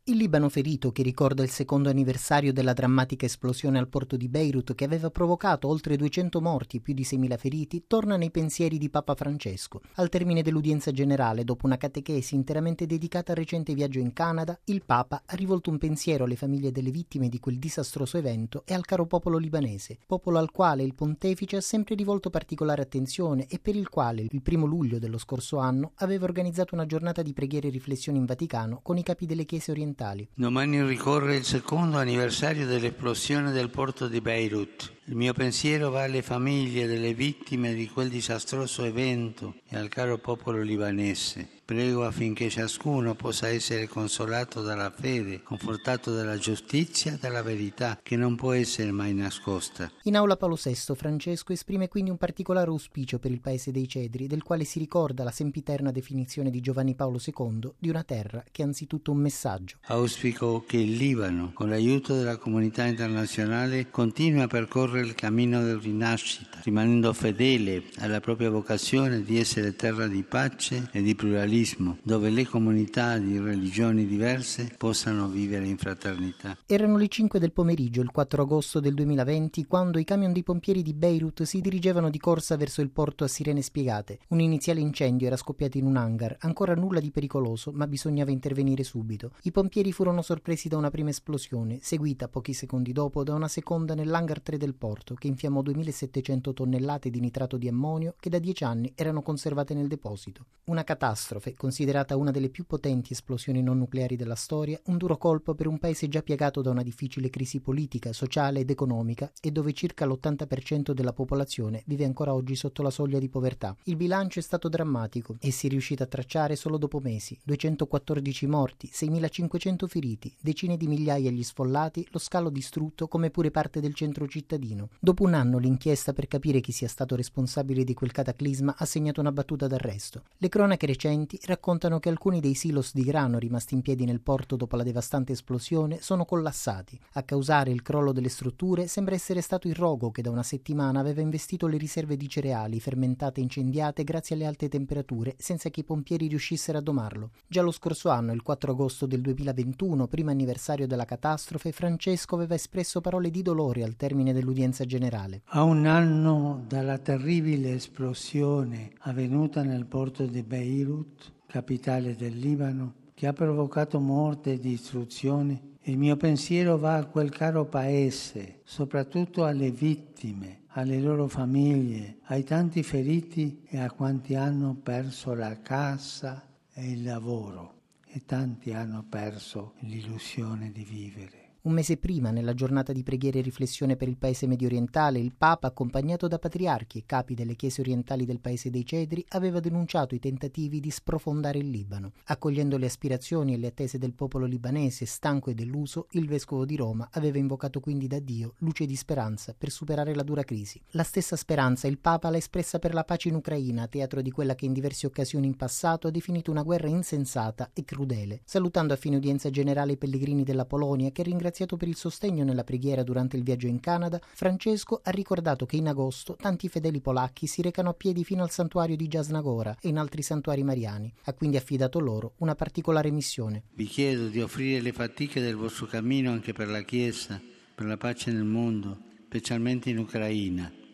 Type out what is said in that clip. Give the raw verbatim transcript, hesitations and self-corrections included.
Il Libano ferito, che ricorda il secondo anniversario della drammatica esplosione al porto di Beirut che aveva provocato oltre duecento morti e più di seimila feriti, torna nei pensieri di Papa Francesco. Al termine dell'udienza generale, dopo una catechesi interamente dedicata al recente viaggio in Canada, il Papa ha rivolto un pensiero alle famiglie delle vittime di quel disastroso evento e al caro popolo libanese, popolo al quale il pontefice ha sempre rivolto particolare attenzione e per il quale il primo luglio dello scorso anno aveva organizzato una giornata di preghiere e riflessioni in Vaticano con i capi delle chiese orientali. Domani ricorre il secondo anniversario dell'esplosione del porto di Beirut. Il mio pensiero va alle famiglie delle vittime di quel disastroso evento e al caro popolo libanese. Prego affinché ciascuno possa essere consolato dalla fede, confortato dalla giustizia e dalla verità, che non può essere mai nascosta. In aula Paolo sesto Francesco esprime quindi un particolare auspicio per il paese dei cedri, del quale si ricorda la sempiterna definizione di Giovanni Paolo secondo di una terra che è anzitutto un messaggio. Auspico che il Libano, con l'aiuto della comunità internazionale, continui a percorrere il cammino della rinascita, rimanendo fedele alla propria vocazione di essere terra di pace e di pluralismo, dove le comunità di religioni diverse possano vivere in fraternità. Erano le cinque del pomeriggio, il quattro agosto del duemilaventi, quando i camion dei pompieri di Beirut si dirigevano di corsa verso il porto a sirene spiegate. Un iniziale incendio era scoppiato in un hangar, ancora nulla di pericoloso, ma bisognava intervenire subito. I pompieri furono sorpresi da una prima esplosione, seguita pochi secondi dopo da una seconda nell'hangar tre del porto, che infiammò duemilasettecento tonnellate di nitrato di ammonio che da dieci anni erano conservate nel deposito. Una catastrofe, considerata una delle più potenti esplosioni non nucleari della storia, un duro colpo per un paese già piagato da una difficile crisi politica, sociale ed economica e dove circa l'ottanta per cento della popolazione vive ancora oggi sotto la soglia di povertà. Il bilancio è stato drammatico e si è riuscito a tracciare solo dopo mesi: duecentoquattordici morti, seimilacinquecento feriti, decine di migliaia gli sfollati, lo scalo distrutto come pure parte del centro cittadino. Dopo un anno l'inchiesta per capire chi sia stato responsabile di quel cataclisma ha segnato una battuta d'arresto. Le cronache recenti raccontano che alcuni dei silos di grano rimasti in piedi nel porto dopo la devastante esplosione sono collassati. A causare il crollo delle strutture sembra essere stato il rogo che da una settimana aveva investito le riserve di cereali fermentate e incendiate grazie alle alte temperature senza che i pompieri riuscissero a domarlo. Già lo scorso anno, il quattro agosto del duemilaventuno, primo anniversario della catastrofe, Francesco aveva espresso parole di dolore al termine dell'udienza generale. A un anno dalla terribile esplosione avvenuta nel porto di Beirut, capitale del Libano, che ha provocato morte e distruzione, il mio pensiero va a quel caro paese, soprattutto alle vittime, alle loro famiglie, ai tanti feriti e a quanti hanno perso la casa e il lavoro e tanti hanno perso l'illusione di vivere. Un mese prima, nella giornata di preghiera e riflessione per il paese mediorientale, il Papa, accompagnato da patriarchi e capi delle chiese orientali del paese dei cedri, aveva denunciato i tentativi di sprofondare il Libano. Accogliendo le aspirazioni e le attese del popolo libanese, stanco e deluso, il vescovo di Roma aveva invocato quindi da Dio luce di speranza per superare la dura crisi. La stessa speranza il Papa l'ha espressa per la pace in Ucraina, teatro di quella che in diverse occasioni in passato ha definito una guerra insensata e crudele. Salutando a fine udienza generale i pellegrini della Polonia, che ringraziato per il sostegno nella preghiera durante il viaggio in Canada, Francesco ha ricordato che in agosto tanti fedeli polacchi si recano a piedi fino al santuario di Jasnagora e in altri santuari mariani. Ha quindi affidato loro una particolare missione. Vi chiedo di offrire le fatiche del vostro cammino anche per la Chiesa, per la pace nel mondo, specialmente in Ucraina.